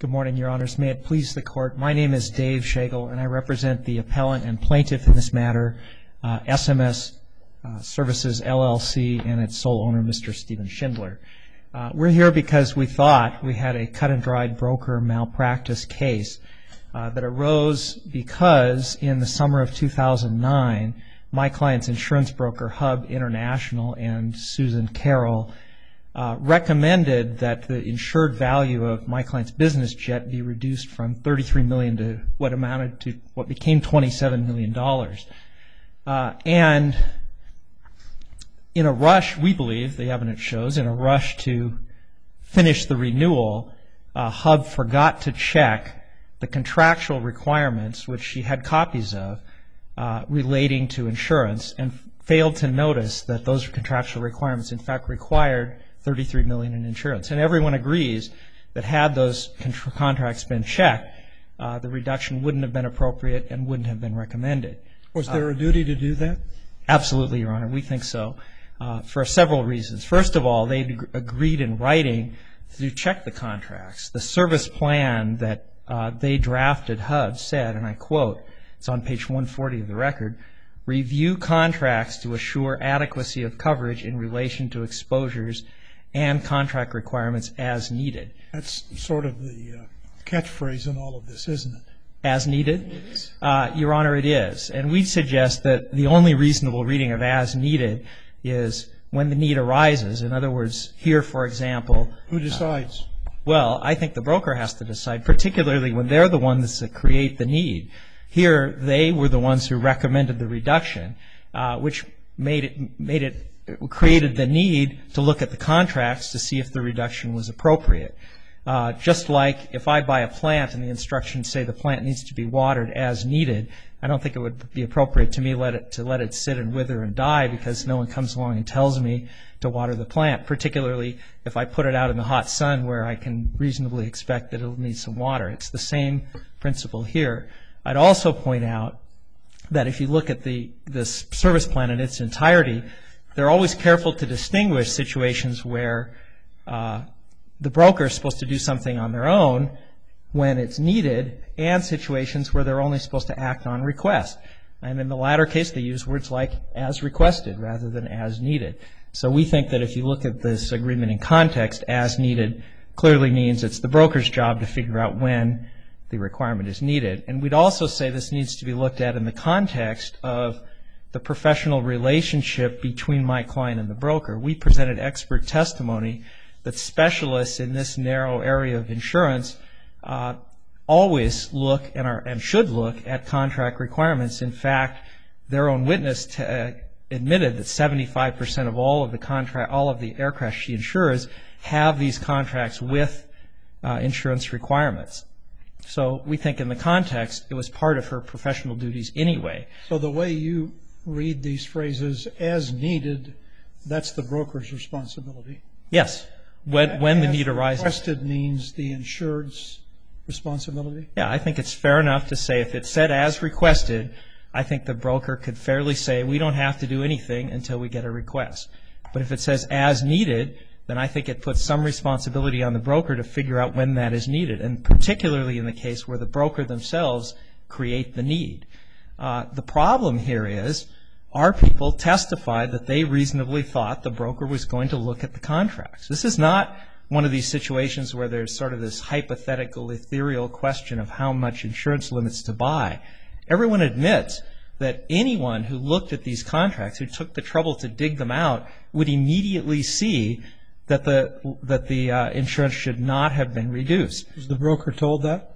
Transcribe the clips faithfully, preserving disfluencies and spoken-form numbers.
Good morning, Your Honors. May it please the Court. My name is Dave Schagel, and I represent the appellant and plaintiff in this matter, uh, S M S uh, Services, L L C, and its sole owner, Mister Stephen Schindler. Uh, we're here because we thought we had a cut-and-dried broker malpractice case uh, that arose because in the summer of two thousand nine, my client's insurance broker, Hub International, and Susan Carroll Uh, recommended that the insured value of my client's business jet be reduced from thirty-three million dollars to what amounted to what became twenty-seven million dollars. Uh, and in a rush, we believe, the evidence shows, in a rush to finish the renewal, uh, Hub forgot to check the contractual requirements, which she had copies of, uh, relating to insurance, and failed to notice that those contractual requirements, in fact, required thirty-three million dollars in insurance. And everyone agrees that had those contracts been checked, uh, the reduction wouldn't have been appropriate and wouldn't have been recommended. Was there uh, a duty to do that? Absolutely, Your Honor. We think so, uh, for several reasons. First of all, they agreed in writing to check the contracts. The service plan that uh, they drafted, Hub, said, and I quote, it's on page one forty of the record, "Review contracts to assure adequacy of coverage in relation to exposures and contract requirements as needed." That's sort of the uh, catchphrase in all of this, isn't it? As needed? Uh, Your Honor, it is. And we suggest that the only reasonable reading of as needed is when the need arises. In other words, here, for example. Who decides? Uh, well, I think the broker has to decide, particularly when they're the ones that create the need. Here, they were the ones who recommended the reduction, uh, which made it, made it created the need to look at the contracts to see if the reduction was appropriate. Uh, just like if I buy a plant and the instructions say the plant needs to be watered as needed, I don't think it would be appropriate to me let it, to let it sit and wither and die because no one comes along and tells me to water the plant, particularly if I put it out in the hot sun where I can reasonably expect that it'll need some water. It's the same principle here. I'd also point out that if you look at the this service plan in its entirety, they're always careful to distinguish situations where uh, the broker is supposed to do something on their own when it's needed and situations where they're only supposed to act on request. And in the latter case, they use words like as requested rather than as needed. So we think that if you look at this agreement in context, as needed clearly means it's the broker's job to figure out when the requirement is needed. And we'd also say this needs to be looked at in the context of the professional relationship between my client and the broker. We presented expert testimony that specialists in this narrow area of insurance uh, always look and, are, and should look at contract requirements. In fact, their own witness t- uh, admitted that seventy-five percent of all of the contract, all of the aircraft she insures have these contracts with uh, insurance requirements. So we think in the context, it was part of her professional duties anyway. So the way you read these phrases, as needed, that's the broker's responsibility? Yes, when, when the need arises. As requested means the insured's responsibility? Yeah, I think it's fair enough to say if it said as requested, I think the broker could fairly say we don't have to do anything until we get a request. But if it says as needed, then I think it puts some responsibility on the broker to figure out when that is needed, and particularly in the case where the broker themselves create the need. Uh, the problem here is our people testified that they reasonably thought the broker was going to look at the contracts. This is not one of these situations where there's sort of this hypothetical, ethereal question of how much insurance limits to buy. Everyone admits that anyone who looked at these contracts, who took the trouble to dig them out, would immediately see that the that the uh, insurance should not have been reduced. Was the broker told that?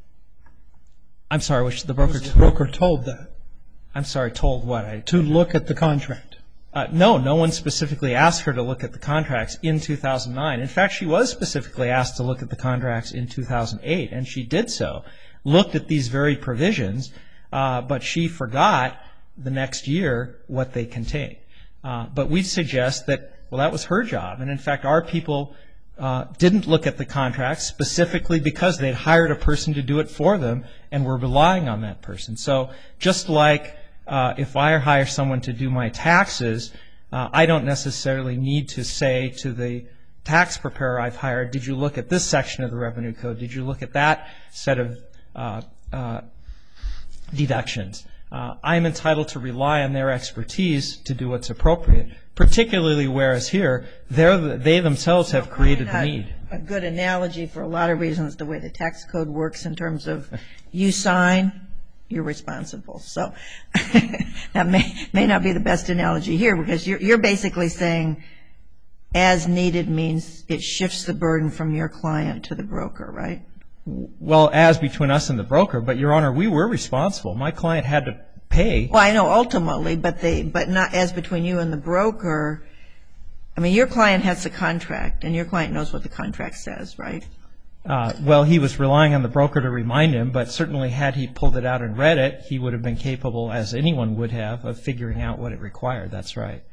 I'm sorry, which the broker was the broker told that? I'm sorry, told what? I, to look at the contract. Uh, no, no one specifically asked her to look at the contracts in two thousand nine. In fact, she was specifically asked to look at the contracts in two thousand eight, and she did so. Looked at these very provisions, uh, but she forgot the next year what they contained. Uh, but we suggest that, well, that was her job. And in fact, our people uh, didn't look at the contracts specifically because they'd hired a person to do it for them and were relying on that person. So just like uh, if I hire someone to do my taxes, uh, I don't necessarily need to say to the tax preparer I've hired, did you look at this section of the Revenue Code? Did you look at that set of uh, uh, deductions? Uh, I'm entitled to rely on their expertise to do what's appropriate, particularly whereas here, they're the, they themselves have created the need. A good analogy for a lot of reasons, the way the tax code works in terms of you sign, you're responsible. So that may, may not be the best analogy here, because you're, you're basically saying as needed means it shifts the burden from your client to the broker, right? Well, as between us and the broker, but Your Honor, we were responsible. My client had to pay. Well, I know ultimately, but they, but not as between you and the broker. I mean, your client has the contract, and your client knows what the contract says, right? Uh, well, he was relying on the broker to remind him, but certainly had he pulled it out and read it, he would have been capable, as anyone would have, of figuring out what it required. That's right.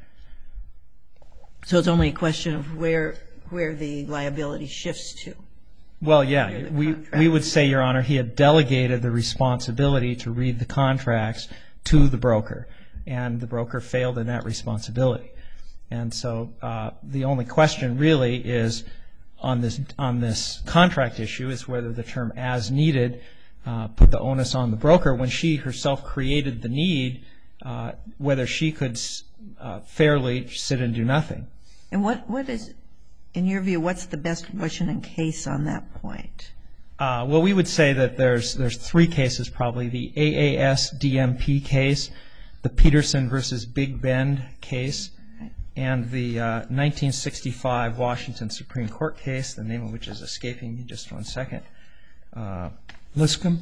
So it's only a question of where where the liability shifts to. Well, yeah, we, we would say, Your Honor, he had delegated the responsibility to read the contracts to the broker, and the broker failed in that responsibility. And so uh, the only question really is on this on this contract issue is whether the term as needed uh, put the onus on the broker when she herself created the need, uh, whether she could uh, fairly sit and do nothing. And what what is, in your view, what's the best Washington case on that point? Uh, well, we would say that there's there's three cases probably: the A A S D M P case, the Peterson versus Big Bend case, and the uh, nineteen sixty-five Washington Supreme Court case, the name of which is escaping me just one second. Uh, Liscombe?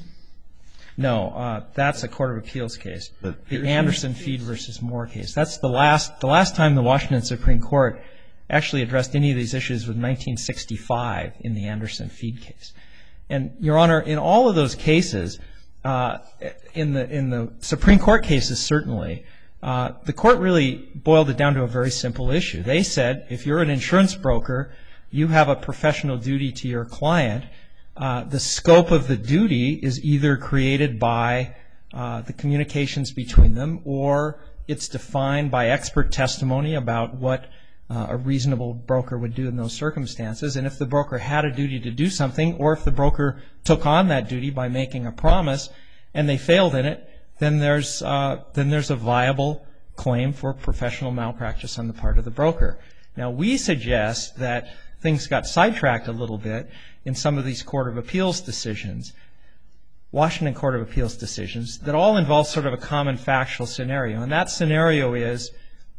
No, uh, that's a Court of Appeals case. The, the Anderson Feed versus Moore case. That's the last the last time the Washington Supreme Court actually addressed any of these issues was nineteen sixty-five in the Anderson Feed case. And, Your Honor, in all of those cases, uh, in the in the Supreme Court cases certainly, uh, the court really boiled it down to a very simple issue. They said if you're an insurance broker, you have a professional duty to your client. Uh, the scope of the duty is either created by uh, the communications between them, or it's defined by expert testimony about what Uh, a reasonable broker would do in those circumstances. And if the broker had a duty to do something, or if the broker took on that duty by making a promise and they failed in it, then there's uh, then there's a viable claim for professional malpractice on the part of the broker. Now, we suggest that things got sidetracked a little bit in some of these Court of Appeals decisions, Washington Court of Appeals decisions, that all involve sort of a common factual scenario. And that scenario is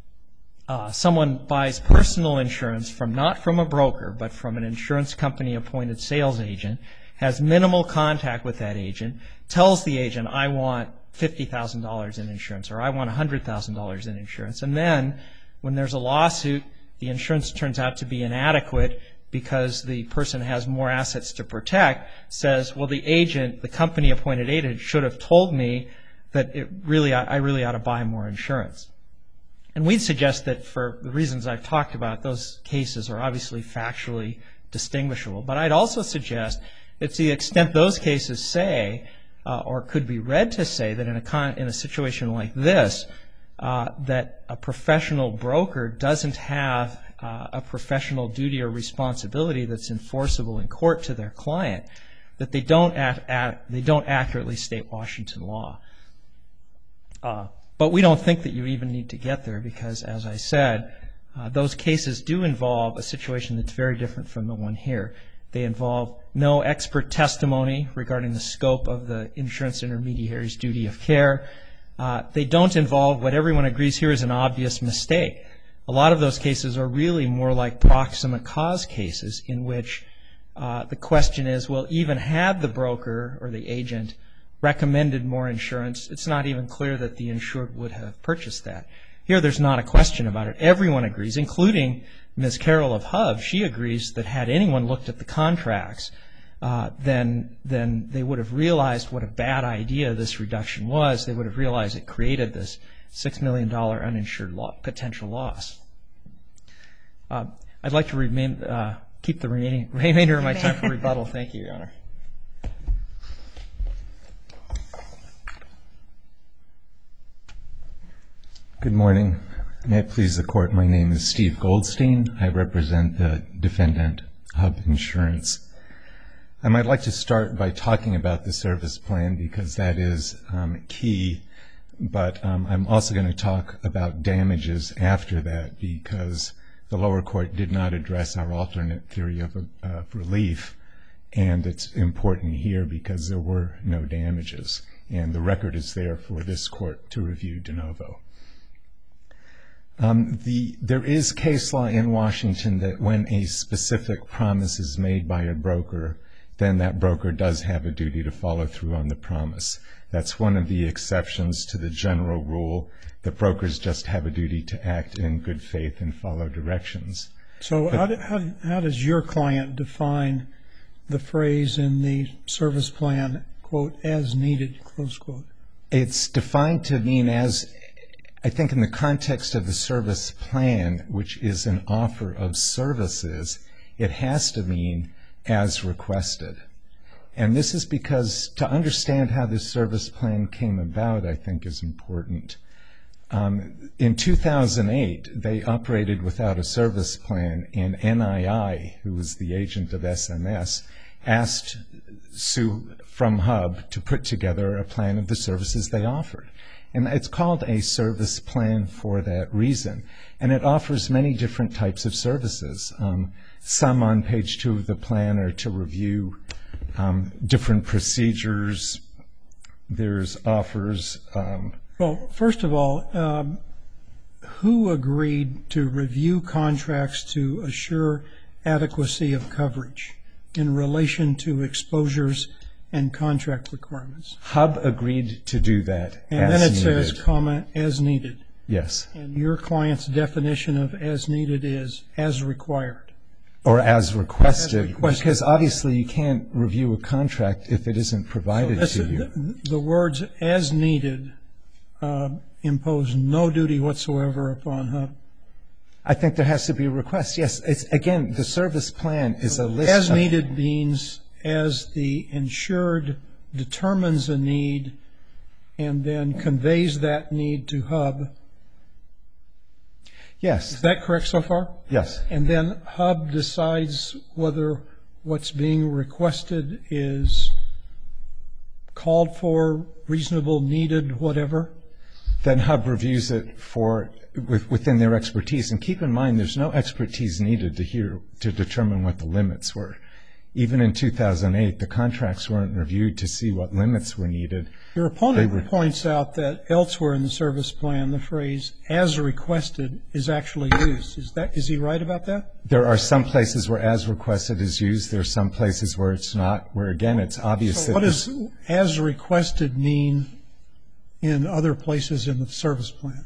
Uh, someone buys personal insurance from not from a broker, but from an insurance company appointed sales agent, has minimal contact with that agent, tells the agent, I want fifty thousand dollars in insurance, or I want one hundred thousand dollars in insurance. And then when there's a lawsuit, the insurance turns out to be inadequate because the person has more assets to protect, says, well, the agent, the company appointed agent, should have told me that it really, I really ought to buy more insurance. And we'd suggest that for the reasons I've talked about, those cases are obviously factually distinguishable. But I'd also suggest that to the extent those cases say, uh, or could be read to say, that in a, con in a situation like this, uh, that a professional broker doesn't have uh, a professional duty or responsibility that's enforceable in court to their client, that they don't, act, act, they don't accurately state Washington law. Uh, But we don't think that you even need to get there because, as I said, uh, those cases do involve a situation that's very different from the one here. They involve no expert testimony regarding the scope of the insurance intermediary's duty of care. Uh, they don't involve what everyone agrees here is an obvious mistake. A lot of those cases are really more like proximate cause cases in which uh, the question is, well, even had the broker or the agent recommended more insurance, it's not even clear that the insured would have purchased that. Here there's not a question about it. Everyone agrees, including Miz Carroll of Hub. She agrees that had anyone looked at the contracts, uh, then, then they would have realized what a bad idea this reduction was. They would have realized it created this six million dollars uninsured lo potential loss. Uh, I'd like to remain, uh, keep the remaining, remainder of my time for rebuttal. Thank you, Your Honor. Good morning. May it please the Court, my name is Steve Goldstein. I represent the defendant, Hub Insurance. I might like to start by talking about the service plan because that is um, key, but um, I'm also going to talk about damages after that because the lower court did not address our alternate theory of uh, relief, and it's important here because there were no damages, and the record is there for this court to review de novo. Um, the, there is case law in Washington that when a specific promise is made by a broker, then that broker does have a duty to follow through on the promise. That's one of the exceptions to the general rule that brokers just have a duty to act in good faith and follow directions. So but, how, do, how, how does your client define the phrase in the service plan, quote, as needed, close quote? It's defined to mean as, I think in the context of the service plan, which is an offer of services, it has to mean as requested. And this is because to understand how this service plan came about, I think, is important. Um, in two thousand eight, they operated without a service plan, and N I I, who was the agent of S M S, asked Sue from Hub to put together a plan of the services they offered. And it's called a service plan for that reason. And it offers many different types of services. Um, some on page two of the plan are to review um, different procedures. There's offers. Um, well, first of all, um, who agreed to review contracts to assure adequacy of coverage in relation to exposures and contract requirements? Hub agreed to do that. And as then it needed. says, comma, as needed. Yes. And your client's definition of as needed is as required. Or as requested, As requested. because obviously you can't review a contract if it isn't provided So this, to you. the, the words as needed uh, impose no duty whatsoever upon Hub. I think there has to be a request. Yes, it's, again, the service plan is a list As of... needed means as the insured determines a need and then conveys that need to Hub. Yes. Is that correct so far? Yes. And then Hub decides whether what's being requested is called for, reasonable, needed, whatever. Then Hub reviews it for with, within their expertise. And keep in mind, there's no expertise needed to hear to determine what the limits were. Even in two thousand eight, the contracts weren't reviewed to see what limits were needed. Your opponent were, points out that elsewhere in the service plan, the phrase "as requested" is actually used. Is that is he right about that? There are some places where "as requested" is used. There are some places where it's not. Where again, it's obvious. So that what does "as requested" mean in other places in the service plan?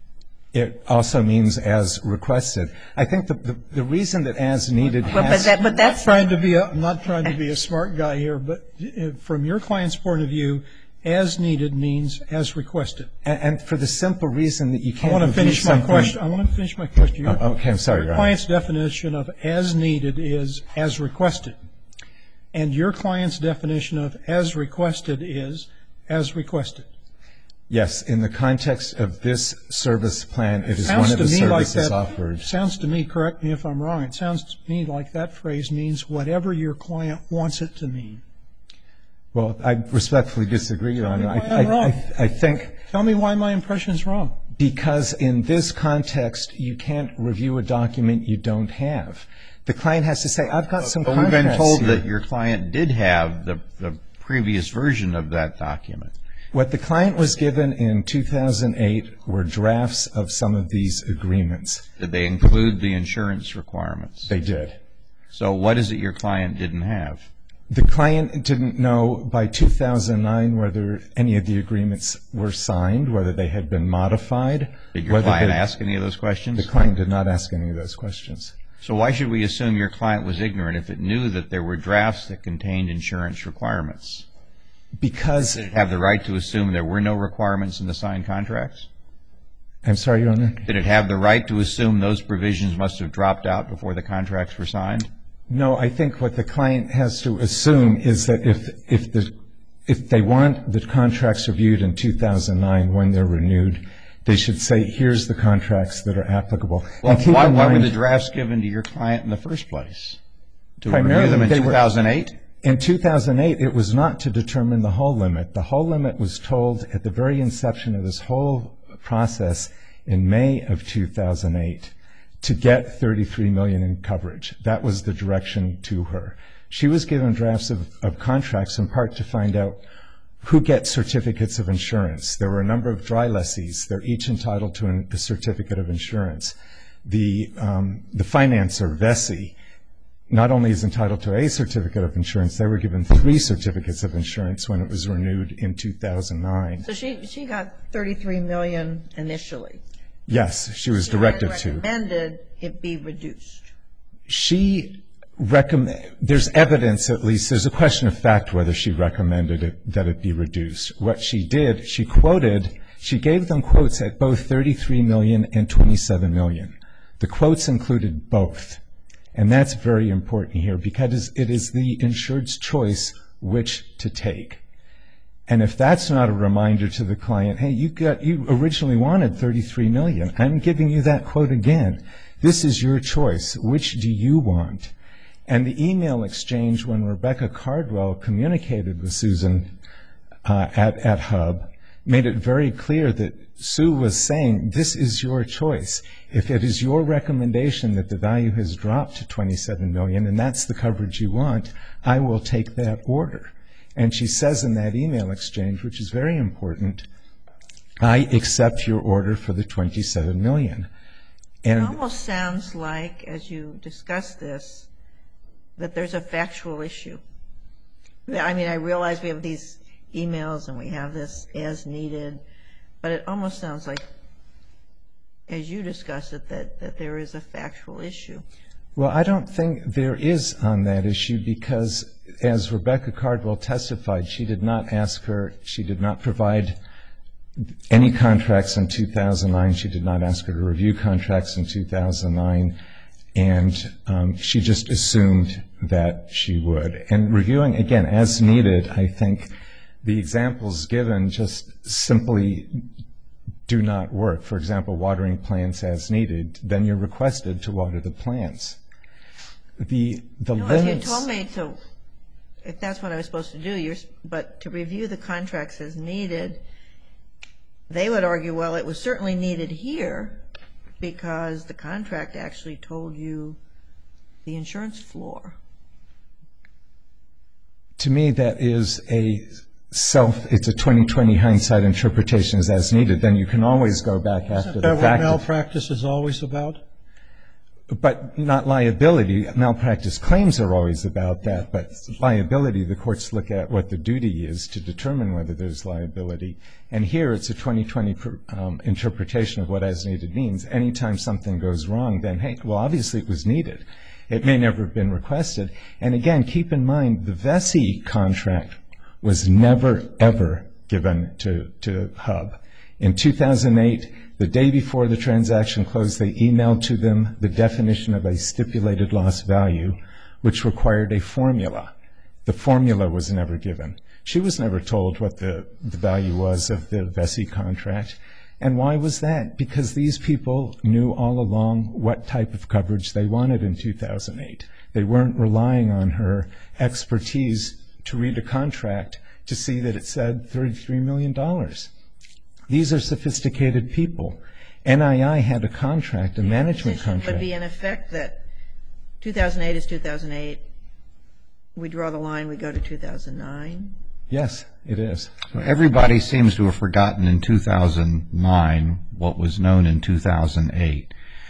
It also means as requested. I think the the, the reason that as needed But, has... but, that, but that's Trying to be a, I'm not trying to be a smart guy here, but from your client's point of view, as needed means as requested. And, and for the simple reason that you I can't want to review finish my something- question. I want to finish my question. Your, Oh, okay, I'm sorry, Your Your client's definition of as needed is as requested. And your client's definition of as requested is as requested. Yes, in the context of this service plan, it is Sounds one of to the me like services that, offered. Sounds to me, correct me if I'm wrong, it sounds to me like that phrase means whatever your client wants it to mean. Well, I respectfully disagree, Your Tell me Honor. why I, I'm wrong. I, I think Tell me why my impression is wrong. because in this context, you can't review a document you don't have. The client has to say, I've got some But we've been contracts told here. that your client did have the, the previous version of that document. What the client was given in two thousand eight were drafts of some of these agreements. Did they include the insurance requirements? They did. So what is it your client didn't have? The client didn't know by two thousand nine whether any of the agreements were signed, whether they had been modified. Did your whether client they- ask any of those questions? The client did not ask any of those questions. So why should we assume your client was ignorant if it knew that there were drafts that contained insurance requirements? Because, Did it have the right to assume there were no requirements in the signed contracts? I'm sorry, Your Honor. Did it have the right to assume those provisions must have dropped out before the contracts were signed? No, I think what the client has to assume is that if if the if they want the contracts reviewed in two thousand nine when they're renewed, They should say, here's the contracts that are applicable. Well, And keep why, in why were mind- the drafts given to your client in the first place? To Primarily, review them in they were- two thousand eight? In two thousand eight, it was not to determine the whole limit. The whole limit was told at the very inception of this whole process in May of two thousand eight to get thirty-three million dollars in coverage. That was the direction to her. She was given drafts of, of contracts in part to find out who gets certificates of insurance. There were a number of dry lessees. They're each entitled to an, a certificate of insurance. The, um, the financer, Vesey, not only is entitled to a certificate of insurance, they were given three certificates of insurance when it was renewed in two thousand nine. So she she got thirty-three million dollars initially. Yes, she was directed She to. recommended it be reduced. She recommend. There's evidence, at least. There's a question of fact whether she recommended it that it be reduced. What she did, she quoted. She gave them quotes at both thirty-three million dollars and twenty-seven million dollars. The quotes included both. And that's very important here because it is the insured's choice which to take. And if that's not a reminder to the client, hey, you got you originally wanted thirty-three million dollars. I'm giving you that quote again. This is your choice. Which do you want? And the email exchange when Rebecca Cardwell communicated with Susan uh, at, at Hub made it very clear that Sue was saying, this is your choice. If it is your recommendation that the value has dropped to twenty-seven million dollars and that's the coverage you want, I will take that order. And she says in that email exchange, which is very important, I accept your order for the twenty-seven million dollars. And It almost sounds like, as you discuss this, that there's a factual issue. I mean, I realize we have these emails and we have this as needed, but it almost sounds like, as you discuss it, that, that there is a factual issue. Well, I don't think there is on that issue because, as Rebecca Cardwell testified, she did not ask her, she did not provide any contracts in two thousand nine. She did not ask her to review contracts in two thousand nine. And um, she just assumed that she would. And reviewing, again, as needed, I think the examples given just simply do not work. For example, watering plants as needed, then you're requested to water the plants. The the No, limits. if you told me to, if that's what I was supposed to do, you're, but to review the contracts as needed, they would argue, well, it was certainly needed here because the contract actually told you the insurance floor. To me, that is a self, it's a twenty twenty hindsight interpretation is as needed. Then you can always go back after Isn't the that fact. what malpractice is always about? But not liability. Malpractice claims are always about that, but liability, the courts look at what the duty is to determine whether there's liability. And here it's a twenty twenty um, interpretation of what as needed means. Anytime something goes wrong, then, hey, well, obviously it was needed. It may never have been requested. And again, keep in mind, the Vesey contract was never, ever given to, to Hub. In two thousand eight, the day before the transaction closed, they emailed to them the definition of a stipulated loss value, which required a formula. The formula was never given. She was never told what the, the value was of the Vesey contract. And why was that? Because these people knew all along what type of coverage they wanted in two thousand eight. They weren't relying on her expertise to read a contract to see that it said thirty-three million dollars. These are sophisticated people. N I I had a contract, a management The position contract. would be in effect that two thousand eight is two thousand eight. We draw the line, we go to two thousand nine. Yes, it is. So everybody seems to have forgotten in two thousand nine what was known in two thousand eight.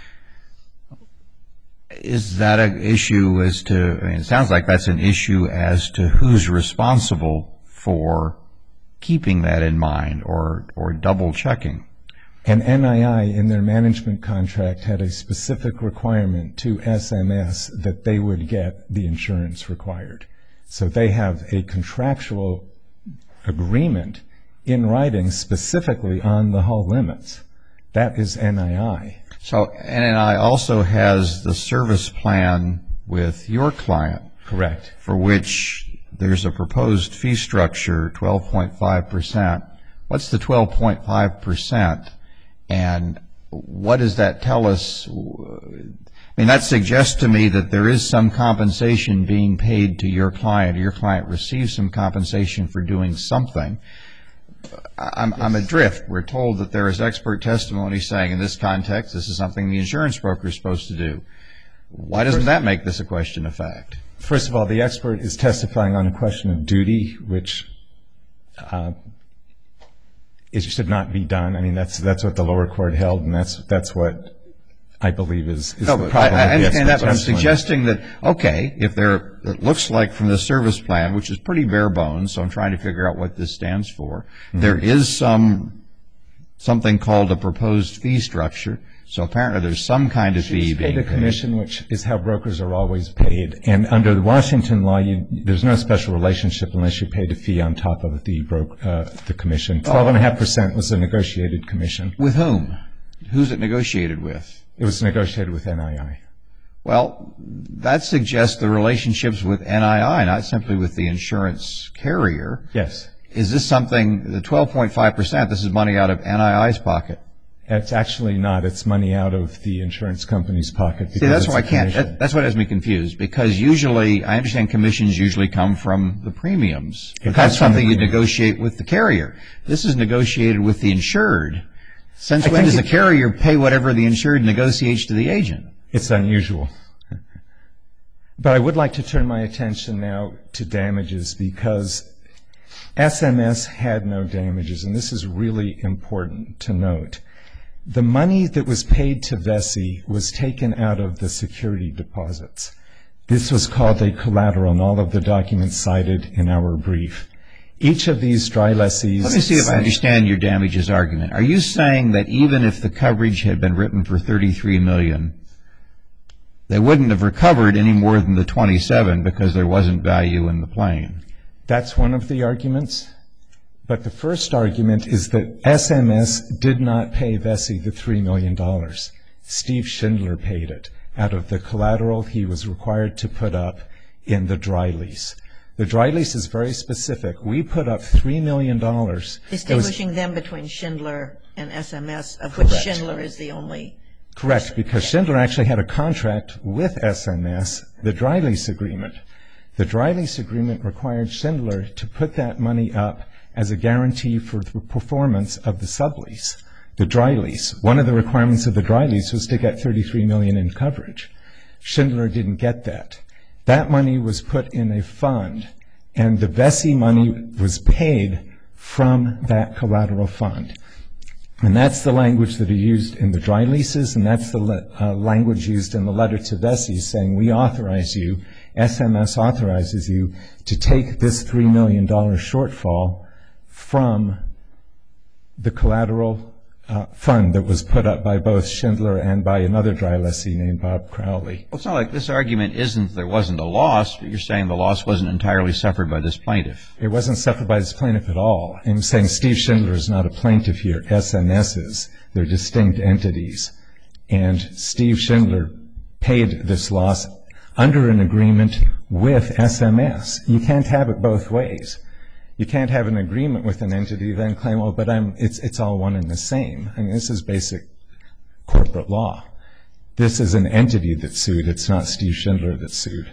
Is that an issue as to, I mean, it sounds like that's an issue as to who's responsible for keeping that in mind or, or double checking. And N I I, in their management contract, had a specific requirement to S M S that they would get the insurance required. So they have a contractual agreement in writing specifically on the hull limits. That is N I I. So N I I also has the service plan with your client. Correct. For which there's a proposed fee structure, twelve point five percent. What's the twelve point five percent? And what does that tell us? I mean, that suggests to me that there is some compensation being paid to your client. Your client receives some compensation for doing something. I'm, yes. I'm adrift. We're told that there is expert testimony saying in this context this is something the insurance broker is supposed to do. Why doesn't that make this a question of fact? First of all, the expert is testifying on a question of duty, which uh, it should not be done. I mean, that's that's what the lower court held, and that's that's what I believe is, is no, the problem. I, I with the understand that, but I'm testimony. suggesting that, okay, if there, it looks like from the service plan, which is pretty bare bones, so I'm trying to figure out what this stands for, mm-hmm. there is some something called a proposed fee structure. So apparently there's some kind of fee being paid. Paid a commission, which is how brokers are always paid. And under the Washington law, you, there's no special relationship unless you paid a fee on top of the bro- uh, the commission. Twelve and a half percent was a negotiated commission. With whom? Who's it negotiated with? It was negotiated with N I I. Well, that suggests the relationships with N I I, not simply with the insurance carrier. Yes. Is this something, the twelve point five percent, this is money out of N I I's pocket? It's actually not. It's money out of the insurance company's pocket. See, that's why I can't, that, that's what has me confused, because usually, I understand commissions usually come from the premiums. But that's something you negotiate with the carrier. This is negotiated with the insured. Since when does the carrier pay whatever the insured negotiates to the agent? It's unusual. But I would like to turn my attention now to damages, because S M S had no damages, and this is really important to note. The money that was paid to Vesey was taken out of the security deposits. This was called a collateral, and all of the documents cited in our brief. Each of these dry lessees... Let me see if I understand your damages argument. Are you saying that even if the coverage had been written for thirty-three million dollars, they wouldn't have recovered any more than the twenty-seven because there wasn't value in the plane? That's one of the arguments. But the first argument is that S M S did not pay Vesey the three million dollars. Steve Schindler paid it out of the collateral he was required to put up in the dry lease. The dry lease is very specific. We put up three million dollars. Distinguishing was, them between Schindler and S M S, of which correct. Schindler is the only... Correct, person. because Schindler actually had a contract with S M S, the dry lease agreement. The dry lease agreement required Schindler to put that money up as a guarantee for the performance of the sublease, the dry lease. One of the requirements of the dry lease was to get thirty-three million dollars in coverage. Schindler didn't get that. That money was put in a fund, and the Vesey money was paid from that collateral fund. And that's the language that are used in the dry leases, and that's the le- uh, language used in the letter to Vesey saying, we authorize you, S M S authorizes you to take this three million dollars shortfall from the collateral uh, fund that was put up by both Schindler and by another dry lessee named Bob Crowley. Well, it's not like this argument isn't there wasn't a loss, but you're saying the loss wasn't entirely suffered by this plaintiff. It wasn't suffered by this plaintiff at all. I'm saying Steve Schindler is not a plaintiff here. S M S is. They're distinct entities. And Steve Schindler paid this loss under an agreement with S M S. You can't have it both ways. You can't have an agreement with an entity then claim, oh, but I'm, it's, it's all one and the same. I mean, this is basic corporate law. This is an entity that sued. It's not Steve Schindler that sued.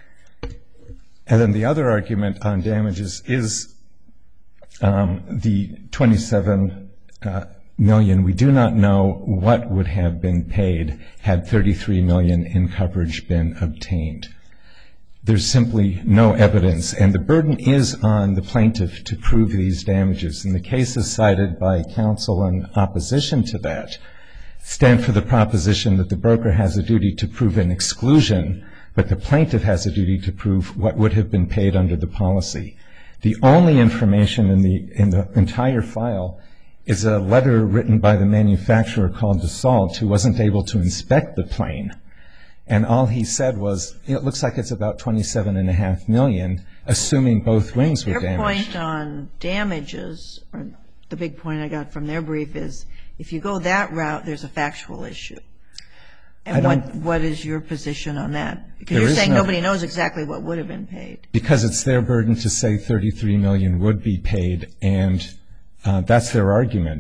And then the other argument on damages is um, the twenty-seven uh, million. We do not know what would have been paid had thirty-three million in coverage been obtained. There's simply no evidence, and the burden is on the plaintiff to prove these damages. And the cases cited by counsel in opposition to that stand for the proposition that the broker has a duty to prove an exclusion, but the plaintiff has a duty to prove what would have been paid under the policy. The only information in the in the entire file is a letter written by the manufacturer called Dassault, who wasn't able to inspect the plane. And all he said was, it looks like it's about twenty-seven and a half million, assuming both wings were damaged. Their point on damages, or the big point I got from their brief is, if you go that route, there's a factual issue. And what what is your position on that? Because you're saying nobody knows exactly what would have been paid. Because it's their burden to say thirty-three million would be paid, and uh, that's their argument.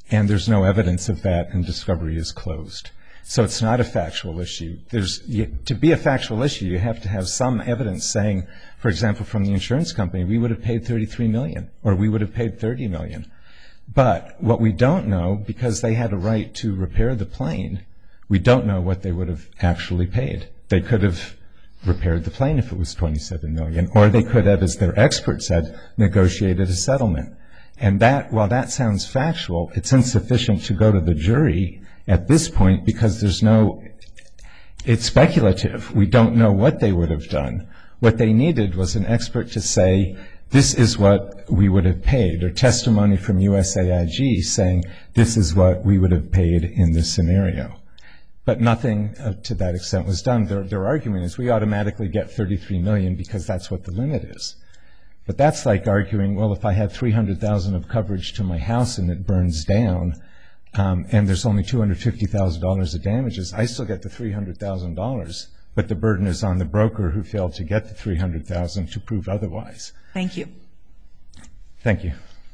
and there's no evidence of that, and discovery is closed. So it's not a factual issue. There's, you, to be a factual issue, you have to have some evidence saying, for example, from the insurance company, we would have paid thirty-three million dollars, or we would have paid thirty million dollars. But what we don't know, because they had a right to repair the plane, we don't know what they would have actually paid. They could have repaired the plane if it was twenty-seven million dollars, or they could have, as their expert said, negotiated a settlement. And that, while that sounds factual, it's insufficient to go to the jury at this point because there's no, it's speculative. We don't know what they would have done. What they needed was an expert to say, this is what we would have paid, or testimony from U S A I G saying, this is what we would have paid in this scenario. But nothing uh, to that extent was done. Their, their argument is we automatically get thirty-three million dollars because that's what the limit is. But that's like arguing, well, if I had three hundred thousand dollars of coverage to my house and it burns down, um, and there's only two hundred fifty thousand dollars of damages, I still get the three hundred thousand dollars, but the burden is on the broker who failed to get the three hundred thousand dollars to prove otherwise. Thank you. Thank you.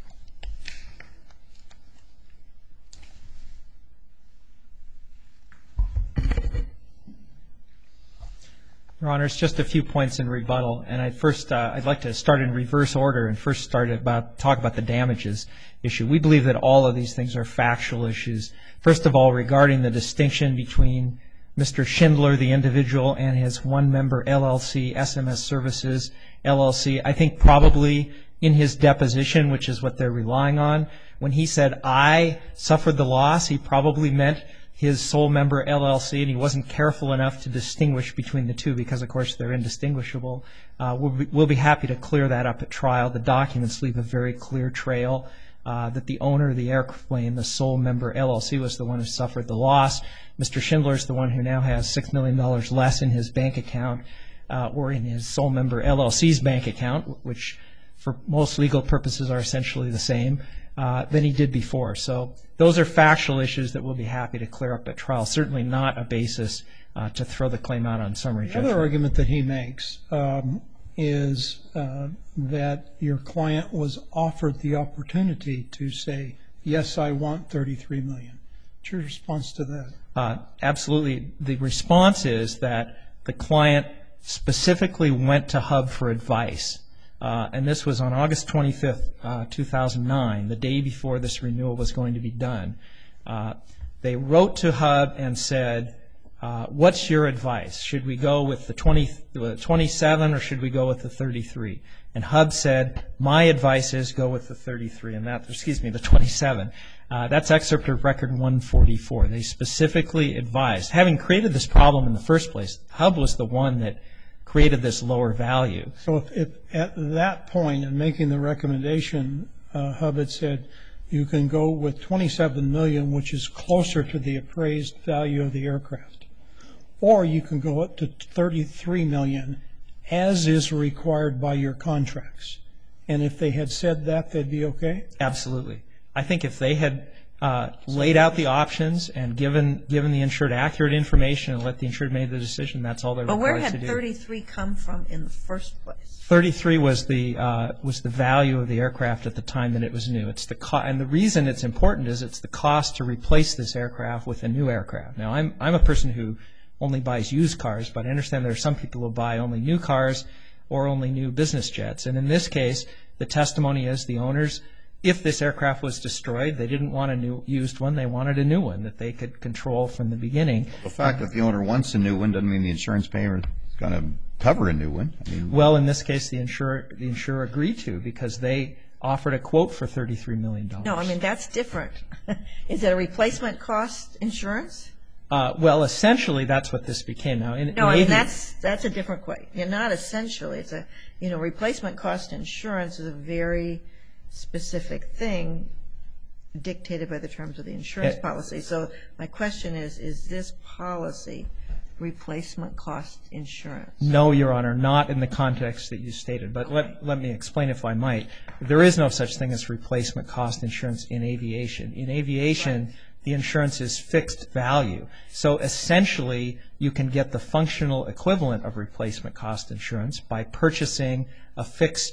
Your Honors, just a few points in rebuttal, and I first uh, I'd like to start in reverse order and first start about talk about the damages issue. We believe that all of these things are factual issues. First of all, regarding the distinction between Mister Schindler, the individual, and his one-member L L C, S M S Services L L C, I think probably in his deposition, which is what they're relying on, when he said, I suffered the loss, he probably meant his sole member L L C, and he wasn't careful enough to distinguish between the two because, of course, they're indistinguishable. Uh, we'll, be, we'll be happy to clear that up at trial. The documents leave a very clear trail uh, that the owner of the airplane, the sole member L L C, was the one who suffered the loss. Mister Schindler is the one who now has six million dollars less in his bank account uh, or in his sole member L L C's bank account, which for most legal purposes are essentially the same, uh, than he did before. So those are factual issues that we'll be happy to clear up at trial, certainly not a basis uh, to throw the claim out on summary judgment. The other argument that he makes um, is uh, that your client was offered the opportunity to say, yes, I want thirty-three million dollars. What's your response to that? Uh, absolutely. The response is that the client specifically went to Hub for advice. Uh, and this was on August twenty-fifth, uh, two thousand nine, the day before this renewal was going to be done. Uh, they wrote to Hub and said, uh, what's your advice? Should we go with the twenty, uh, twenty-seven or should we go with the thirty-three? And Hub said, my advice is go with the thirty-three, and that, excuse me, the twenty-seven. Uh, that's excerpt of record one forty-four. They specifically advised, having created this problem in the first place, Hub was the one that created this lower value. So if, if at that point in making the recommendation, uh, Hub had said you can go with twenty-seven million dollars, which is closer to the appraised value of the aircraft, or you can go up to thirty-three million dollars as is required by your contracts. And if they had said that, they'd be okay? Absolutely. I think if they had uh, laid out the options and given given the insured accurate information and let the insured make the decision, that's all they're But where required to had do. thirty-three come from in the first place? thirty-three was the uh, was the value of the aircraft at the time that it was new. It's the co- and the reason it's important is it's the cost to replace this aircraft with a new aircraft. Now, I'm I'm a person who only buys used cars, but I understand there are some people who buy only new cars or only new business jets. And in this case, the testimony is the owners, if this aircraft was destroyed, they didn't want a new used one, they wanted a new one that they could control from the beginning. The fact that the owner wants a new one doesn't mean the insurance payer is going to cover a new one. I mean, well, in this case, the insurer the insurer agreed to because they offered a quote for thirty-three million dollars. No, I mean, that's different. Is it a replacement cost insurance? Uh, well, essentially, that's what this became. Now, in, No, in I mean, avi- that's that's a different way. You're not essentially. It's a, you know, replacement cost insurance is a very specific thing dictated by the terms of the insurance Uh, policy. So my question is, is this policy replacement cost insurance? No, Your Honor, not in the context that you stated. But let, let me explain, if I might. There is no such thing as replacement cost insurance in aviation. In aviation, right, the insurance is fixed value. So essentially, you can get the functional equivalent of replacement cost insurance by purchasing a fixed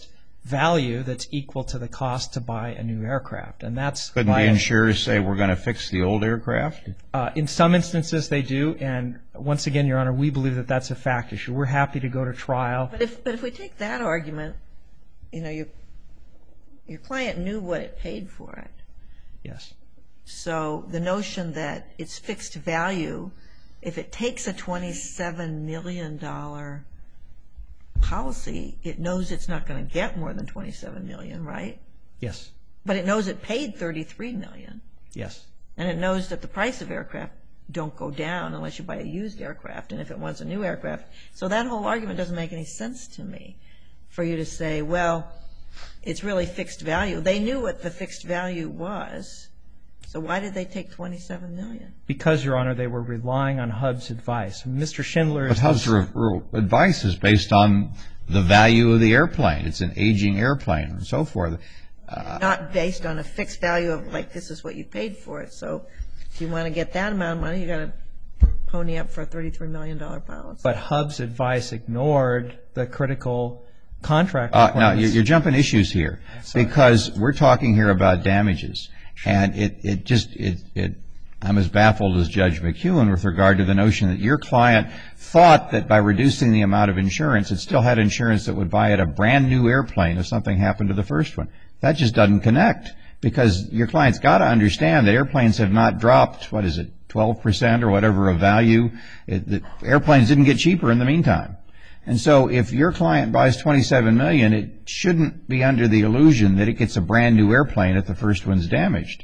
value that's equal to the cost to buy a new aircraft. And that's Couldn't why the insurers say we're going to fix the old aircraft? Uh, in some instances they do, and once again, Your Honor, we believe that that's a fact issue. We're happy to go to trial. But if but if we take that argument, you know, your your client knew what it paid for it. Yes. So the notion that it's fixed value, if it takes a twenty-seven million dollars policy, it knows it's not going to get more than twenty-seven million dollars, right? Yes. But it knows it paid thirty-three million dollars. Yes. And it knows that the price of aircraft don't go down unless you buy a used aircraft, and if it wants a new aircraft. So that whole argument doesn't make any sense to me, for you to say, well, it's really fixed value. They knew what the fixed value was, so why did they take twenty-seven million dollars? Because, Your Honor, they were relying on Hub's advice. Mister Schindler But is... Hub's re- re- advice is based on the value of the airplane. It's an aging airplane and so forth. Uh, Not based on a fixed value of, like, this is what you paid for it. So if you want to get that amount of money, you got to pony up for a thirty-three million dollars policy. But Hub's advice ignored the critical contract uh, now, requirements. you're, you're jumping issues here because we're talking here about damages. And it, it just, it, it, I'm as baffled as Judge McEwen with regard to the notion that your client thought that by reducing the amount of insurance, it still had insurance that would buy it a brand new airplane if something happened to the first one. That just doesn't connect, because your client's got to understand that airplanes have not dropped, what is it, twelve percent or whatever of value. It, the airplanes didn't get cheaper in the meantime. And so if your client buys twenty-seven million dollars, it shouldn't be under the illusion that it gets a brand new airplane if the first one's damaged.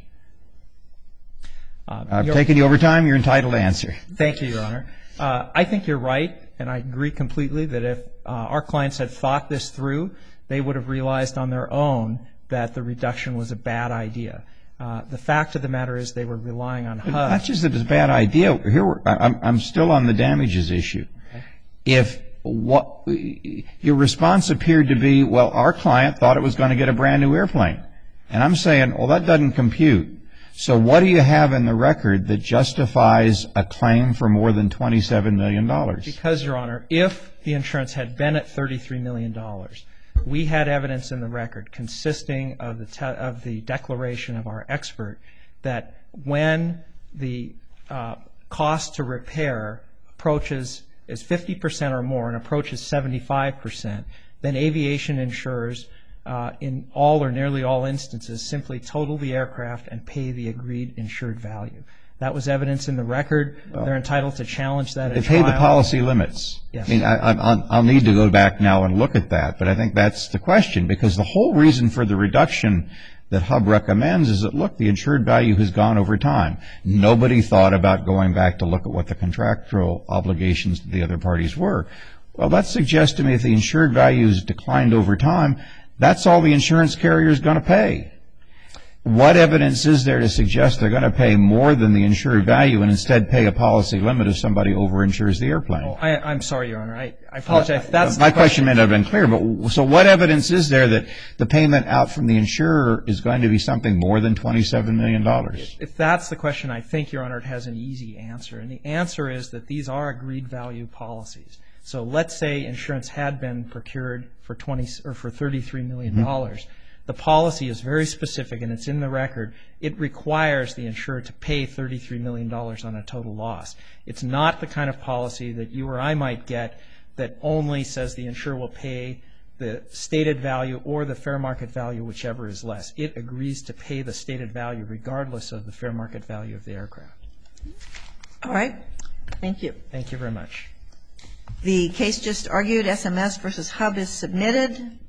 Uh, I've taken you over time. You're entitled to answer. Thank you, Your Honor. Uh, I think you're right, and I agree completely that if uh, our clients had thought this through, they would have realized on their own that the reduction was a bad idea. Uh, the fact of the matter is they were relying on Hub. Not just that it's a bad idea. Here, we're, I'm, I'm still on the damages issue. Okay. If what your response appeared to be, well, our client thought it was going to get a brand new airplane, and I'm saying, well, that doesn't compute. So what do you have in the record that justifies a claim for more than twenty-seven million dollars? Because, Your Honor, if the insurance had been at thirty-three million dollars, we had evidence in the record consisting of the te- of the declaration of our expert that when the uh, cost to repair approaches is fifty percent or more and approaches seventy-five percent, then aviation insurers uh, in all or nearly all instances simply total the aircraft and pay the agreed insured value. That was evidence in the record. Well, they're entitled to challenge that at They pay trial. the policy limits. Yes. I mean, I, I, I'll need to go back now and look at that, but I think that's the question, because the whole reason for the reduction that Hub recommends is that, look, the insured value has gone over time. Nobody thought about going back to look at what the contractual obligations of the other parties were. Well, that suggests to me if the insured value has declined over time, that's all the insurance carrier is going to pay. What evidence is there to suggest they're going to pay more than the insured value and instead pay a policy limit if somebody overinsures the airplane? Oh, I, I'm sorry, Your Honor. I, I apologize. Uh, That's my the question may not have been clear, but so what evidence is there that the payment out from the insurer is going to be something more than twenty-seven million dollars? If that's the question, I think, Your Honor, it has an easy answer. And the answer is that these are agreed value policies. So let's say insurance had been procured for twenty or for thirty-three million dollars. Mm-hmm. The policy is very specific, and it's in the record. It requires the insurer to pay thirty-three million dollars on a total loss. It's not the kind of policy that you or I might get that only says the insurer will pay the stated value or the fair market value, whichever is less. It agrees to pay the stated value regardless of the fair market value of the aircraft. All right. Thank you. Thank you very much. The case just argued, S M S versus Hub, is submitted.